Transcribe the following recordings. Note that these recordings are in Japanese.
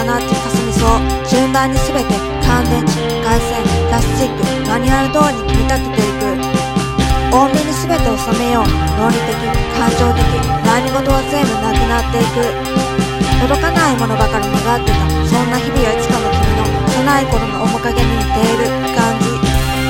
ナッチ、カスミソを順番にすべて乾電池、回線、プラスチック、マニュアル通りに組み立てていく。穏便にすべて収めよう。論理的、感情的、悩み事は全部なくなっていく。届かないものばかり願ってた。そんな日々はいつかの君の幼い頃の面影に似ている感じ。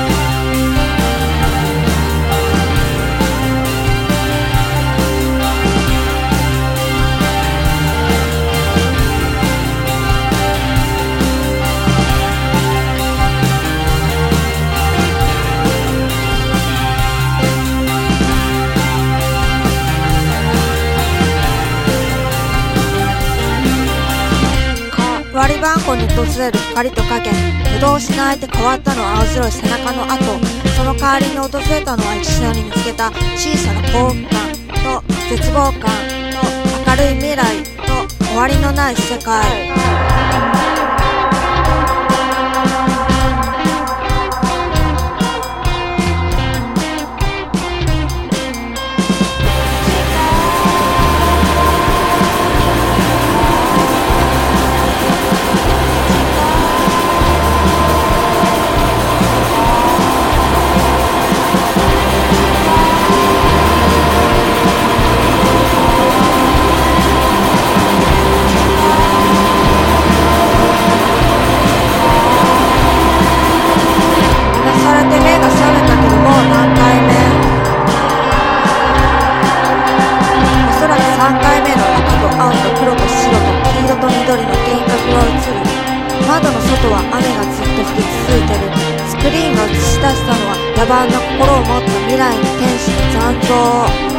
割り番号に訪れる光と影、夜通し泣いて変わったのは青白い背中の跡。その代わりに訪れたのは一緒に見つけた小さな幸福感と絶望感と明るい未来と終わりのない世界。窓の外は雨がずっと降り続いてる。スクリーンが映し出したのは野蛮な心を持った未来の天使の残像。